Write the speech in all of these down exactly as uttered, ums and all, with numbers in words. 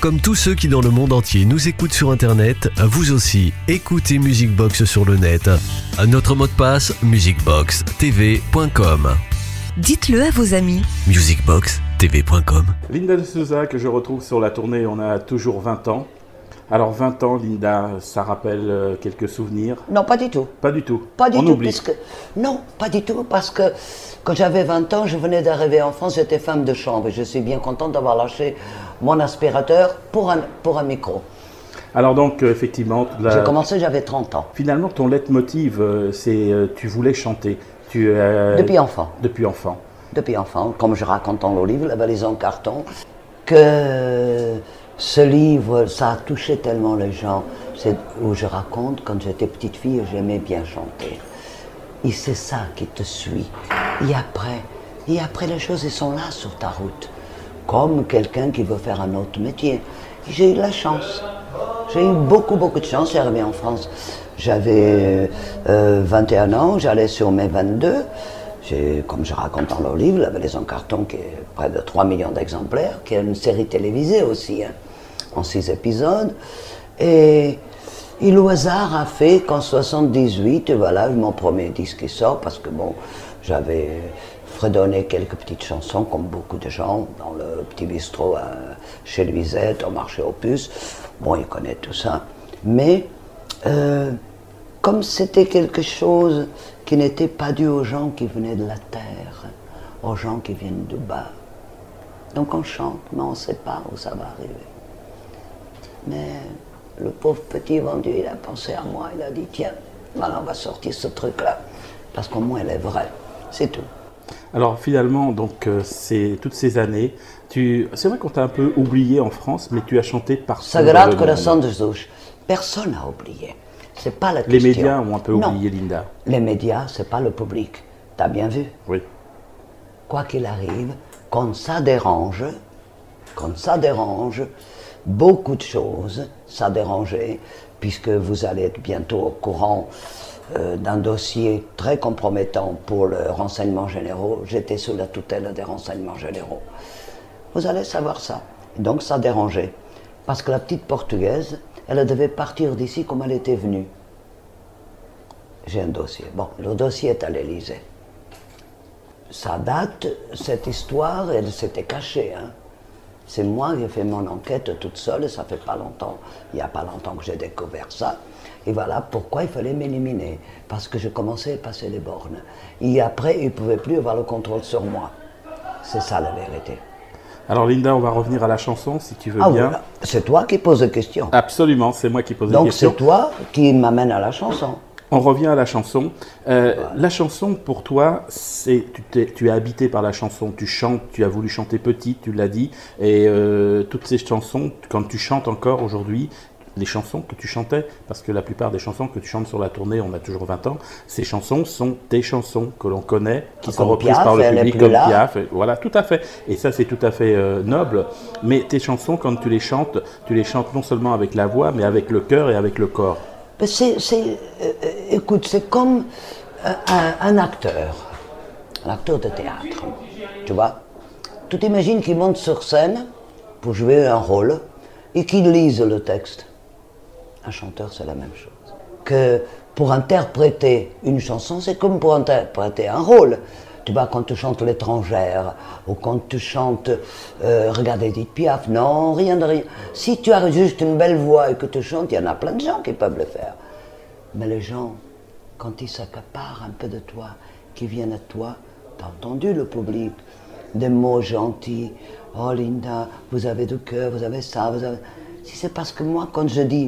Comme tous ceux qui dans le monde entier nous écoutent sur internet, vous aussi, écoutez Musicbox sur le net. Notre mot de passe, musicbox t v point com. Dites-le à vos amis. musicbox t v point com. Linda de Souza, que je retrouve sur la tournée, on a toujours vingt ans. Alors vingt ans, Linda, ça rappelle euh, quelques souvenirs? Non, pas du tout. Pas du tout. Pas du on tout. oublie. Puisque... Non, pas du tout, parce que quand j'avais vingt ans, je venais d'arriver en France, j'étais femme de chambre et je suis bien contente d'avoir lâché mon aspirateur pour un, pour un micro. Alors donc, euh, effectivement... La... J'ai commencé, j'avais trente ans. Finalement, ton leitmotiv, euh, c'est euh, tu voulais chanter. Tu, euh, Depuis enfant. Depuis enfant. Depuis enfant, comme je raconte dans le livre, La valise en carton, que ce livre, ça a touché tellement les gens. C'est où je raconte, quand j'étais petite fille, j'aimais bien chanter. Et c'est ça qui te suit. Et après, et après les choses, elles sont là sur ta route. Comme quelqu'un qui veut faire un autre métier. Et j'ai eu la chance. J'ai eu beaucoup, beaucoup de chance. J'ai arrivé en France. J'avais euh, vingt et un ans, j'allais sur mes vingt-deux. J'ai, comme je raconte dans le livre, La valise en carton, qui est près de trois millions d'exemplaires, qui est une série télévisée aussi, hein, en six épisodes. Et, et le hasard a fait qu'en soixante-dix-huit, voilà, mon premier disque qui sort, parce que bon, j'avais fredonné quelques petites chansons, comme beaucoup de gens, dans le petit bistrot à, chez Louisette, au marché aux puces. Bon, ils connaissent tout ça. Mais, euh, comme c'était quelque chose qui n'était pas dû aux gens qui venaient de la terre, aux gens qui viennent du bas. Donc on chante, mais on ne sait pas où ça va arriver. Mais le pauvre petit vendu, il a pensé à moi, il a dit tiens, voilà, on va sortir ce truc-là, parce qu'au moins elle est vraie, c'est tout. Alors finalement, donc euh, c'est toutes ces années, tu, c'est vrai qu'on t'a un peu oublié en France, mais tu as chanté partout. Sagrado Corazón de Jesús, personne n'a oublié. C'est pas la Les question. médias ont un peu non. oublié Linda. Les médias, c'est pas le public. T'as bien vu? Oui. Quoi qu'il arrive, quand ça dérange, quand ça dérange, beaucoup de choses, ça dérangeait, puisque vous allez être bientôt au courant euh, d'un dossier très compromettant pour le renseignement généraux. J'étais sous la tutelle des renseignements généraux. Vous allez savoir ça. Donc ça dérangeait. Parce que la petite portugaise, elle devait partir d'ici comme elle était venue. J'ai un dossier. Bon, le dossier est à l'Élysée. Ça date, cette histoire, elle s'était cachée. Hein. C'est moi qui ai fait mon enquête toute seule, ça fait pas longtemps, il n'y a pas longtemps que j'ai découvert ça. Et voilà pourquoi il fallait m'éliminer. Parce que je commençais à passer les bornes. Et après, ils ne pouvaient plus avoir le contrôle sur moi. C'est ça la vérité. Alors Linda, on va revenir à la chanson, si tu veux ah, bien. Voilà. C'est toi qui poses des questions. Absolument, c'est moi qui pose des Donc questions. c'est toi qui m'amène à la chanson. On revient à la chanson. Euh, voilà. La chanson, pour toi, c'est, tu, t'es, tu es habité par la chanson. Tu chantes, tu as voulu chanter petite, tu l'as dit. Et euh, toutes ces chansons, quand tu chantes encore aujourd'hui, les chansons que tu chantais, parce que la plupart des chansons que tu chantes sur la tournée, on a toujours vingt ans, ces chansons sont tes chansons que l'on connaît, qui comme sont reprises Piaf, par le public comme là. Piaf. Et voilà, tout à fait. Et ça, c'est tout à fait euh, noble. Mais tes chansons, quand tu les chantes, tu les chantes non seulement avec la voix, mais avec le cœur et avec le corps. C'est, c'est, euh, écoute, c'est comme un, un acteur, un acteur de théâtre, tu vois. Tu t'imagines qu'il monte sur scène pour jouer un rôle et qu'il lise le texte. Un chanteur, c'est la même chose. Que pour interpréter une chanson, c'est comme pour interpréter un rôle. Tu vois, quand tu chantes L'étrangère, ou quand tu chantes euh, Regarde Edith Piaf, non, rien de rien. Si tu as juste une belle voix et que tu chantes, il y en a plein de gens qui peuvent le faire. Mais les gens, quand ils s'accaparent un peu de toi, qui viennent à toi, t'as entendu le public, des mots gentils, oh Linda, vous avez du cœur, vous avez ça, vous avez... Si c'est parce que moi, quand je dis,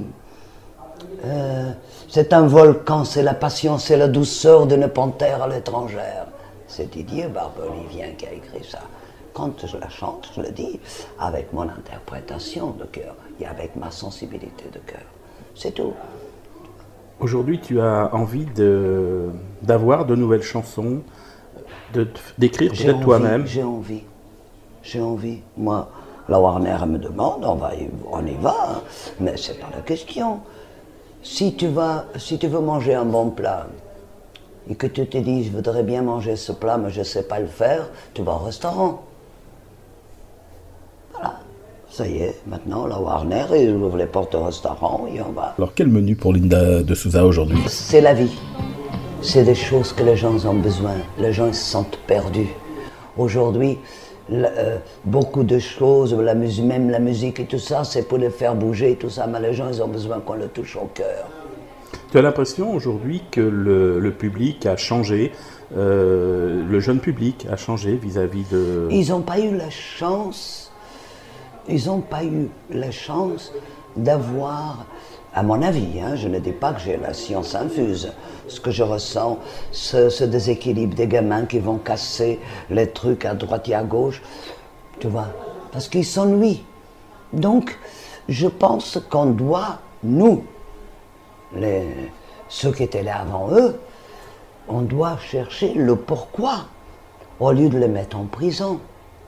euh, c'est un volcan, c'est la passion, c'est la douceur d'une panthère à l'étrangère, c'est Didier Barbelivien qui a écrit ça. Quand je la chante, je le dis avec mon interprétation de cœur et avec ma sensibilité de cœur. C'est tout. Aujourd'hui, tu as envie de, d'avoir de nouvelles chansons, de, d'écrire j'ai peut-être envie, toi-même. J'ai envie. J'ai envie. Moi, la Warner me demande, on, va y, on y va, hein, mais c'est pas la question. Si tu, vas, si tu veux manger un bon plat, et que tu te dis, je voudrais bien manger ce plat, mais je ne sais pas le faire, tu vas au restaurant. Voilà. Ça y est, maintenant, la Warner, ils ouvrent les portes au restaurant et on va. Alors, quel menu pour Linda de Souza aujourd'hui? C'est la vie. C'est des choses que les gens ont besoin. Les gens ils se sentent perdus. Aujourd'hui, la, euh, beaucoup de choses, la musique, même la musique et tout ça, c'est pour les faire bouger et tout ça, mais les gens ils ont besoin qu'on le touche au cœur. Tu as l'impression aujourd'hui que le, le public a changé, euh, le jeune public a changé vis-à-vis de... Ils n'ont pas eu la chance, ils n'ont pas eu la chance d'avoir, à mon avis, hein, je ne dis pas que j'ai la science infuse, ce que je ressens, ce, ce déséquilibre des gamins qui vont casser les trucs à droite et à gauche, tu vois, parce qu'ils s'ennuient. Donc, je pense qu'on doit, nous, les, ceux qui étaient là avant eux, on doit chercher le pourquoi, au lieu de les mettre en prison.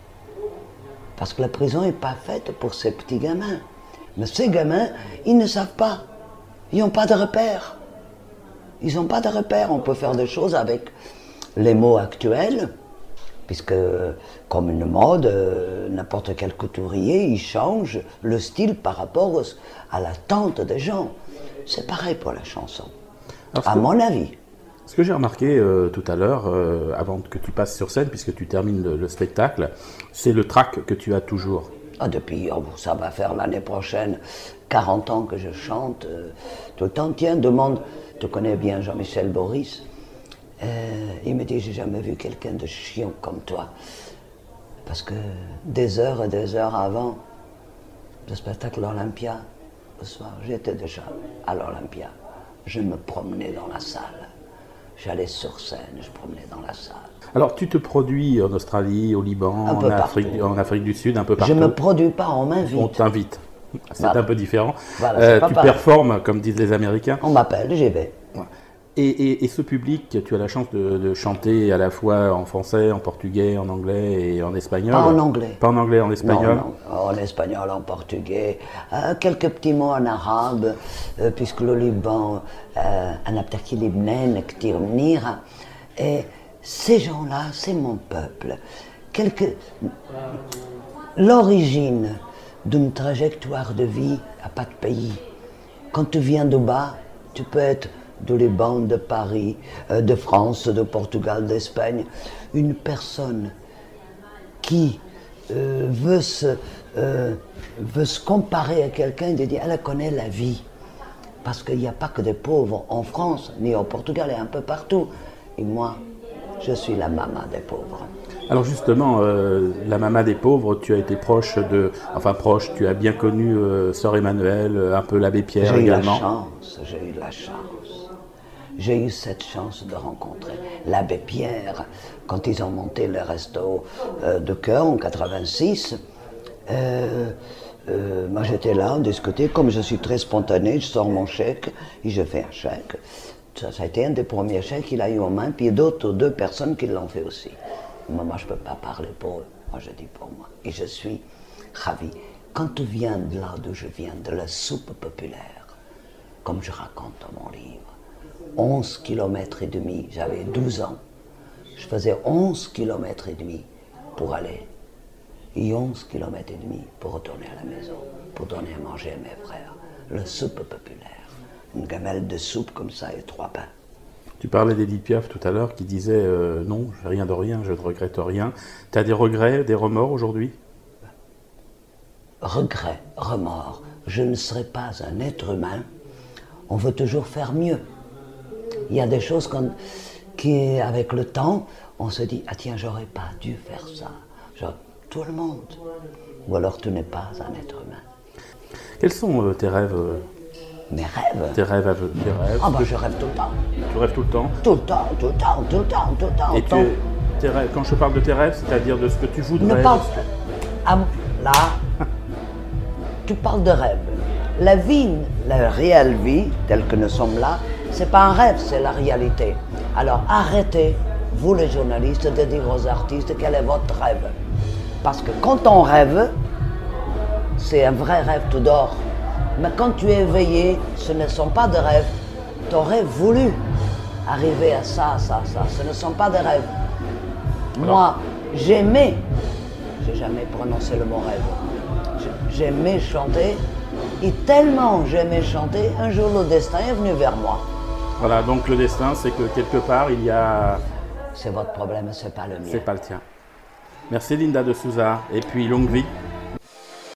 Parce que la prison n'est pas faite pour ces petits gamins. Mais ces gamins, ils ne savent pas. Ils n'ont pas de repères. Ils n'ont pas de repères. On peut faire des choses avec les mots actuels, puisque, comme une mode, euh, n'importe quel couturier, il change le style par rapport aux, à l'attente des gens. C'est pareil pour la chanson, Alors, à que, mon avis. Ce que j'ai remarqué euh, tout à l'heure, euh, avant que tu passes sur scène, puisque tu termines le, le spectacle, c'est le trac que tu as toujours. Ah, depuis, oh, ça va faire l'année prochaine quarante ans que je chante euh, tout le temps. Tiens, demande, tu connais bien Jean-Michel Boris, euh, il me dit, j'ai jamais vu quelqu'un de chiant comme toi. Parce que des heures et des heures avant le spectacle Olympia, le soir, j'étais déjà à l'Olympia. Je me promenais dans la salle. J'allais sur scène, je promenais dans la salle. Alors, tu te produis en Australie, au Liban, en Afrique, en Afrique du Sud, un peu partout. Je ne me produis pas, on m'invite. On t'invite. C'est voilà. Un peu différent. Voilà, euh, tu pareil. Performes, comme disent les Américains. On m'appelle, j'y vais. Ouais. Et, et, et ce public, tu as la chance de, de chanter à la fois en français, en portugais, en anglais et en espagnol. Pas en anglais. Pas en anglais, en espagnol. Non, non. En espagnol, en portugais, euh, quelques petits mots en arabe, euh, puisque le Liban, un aptaki libnen, ktir mnira. Et ces gens-là, c'est mon peuple. Quelque... L'origine d'une trajectoire de vie n'a pas de pays. Quand tu viens de bas, tu peux être de Liban, de Paris, euh, de France, de Portugal, d'Espagne. Une personne qui euh, veut, se, euh, veut se comparer à quelqu'un et dire elle connaît la vie. Parce qu'il n'y a pas que des pauvres en France, ni au Portugal, et un peu partout. Et moi, je suis la maman des pauvres. Alors justement, euh, la maman des pauvres, tu as été proche de... Enfin proche, tu as bien connu euh, Sœur Emmanuelle, un peu l'abbé Pierre j'ai également. J'ai eu la chance, j'ai eu la chance. J'ai eu cette chance de rencontrer l'abbé Pierre quand ils ont monté le resto euh, de cœur en quatre-vingt-six. Euh, euh, moi j'étais là, on discutait, comme je suis très spontané, je sors mon chèque et je fais un chèque. Ça, ça a été un des premiers chèques qu'il a eu en main, puis il y a d'autres deux personnes qui l'ont fait aussi. Moi, moi je ne peux pas parler pour eux, moi je dis pour moi. Et je suis ravi. Quand tu viens de là d'où je viens, de la soupe populaire, comme je raconte dans mon livre, onze kilomètres et demi, j'avais douze ans, je faisais onze kilomètres et demi pour aller, et onze kilomètres et demi pour retourner à la maison, pour donner à manger à mes frères. La soupe populaire, une gamelle de soupe comme ça et trois pains. Tu parlais d'Édith Piaf tout à l'heure qui disait euh, non, rien de rien, je ne regrette rien. Tu as des regrets, des remords aujourd'hui? Regrets, remords, je ne serai pas un être humain, on veut toujours faire mieux. Il y a des choses qu'on, qui, avec le temps, on se dit, ah tiens, j'aurais pas dû faire ça. Genre, tout le monde. Ou alors tu n'es pas un être humain. Quels sont euh, tes rêves euh, Mes rêves Tes rêves, tes rêves Ah bah je rêve tout le temps. Tu rêves tout le temps? Tout le temps, tout le temps, tout le temps, tout le temps. Et tu, tes rêves, quand je parle de tes rêves, c'est-à-dire de ce que tu voudrais... Ne parle que... ah, là, tu parles de rêve. La vie, la réelle vie, telle que nous sommes là, c'est pas un rêve, c'est la réalité. Alors arrêtez, vous les journalistes, de dire aux artistes quel est votre rêve. Parce que quand on rêve, c'est un vrai rêve, tu dors. Mais quand tu es éveillé, ce ne sont pas des rêves. Tu aurais voulu arriver à ça, ça, ça. Ce ne sont pas des rêves. Alors, moi, j'aimais, j'ai jamais prononcé le mot rêve. j'aimais chanter. Et tellement j'aimais chanter, un jour le destin est venu vers moi. Voilà, donc le destin, c'est que quelque part, il y a... C'est votre problème, c'est pas le mien. C'est pas le tien. Merci Linda de Souza, et puis longue vie.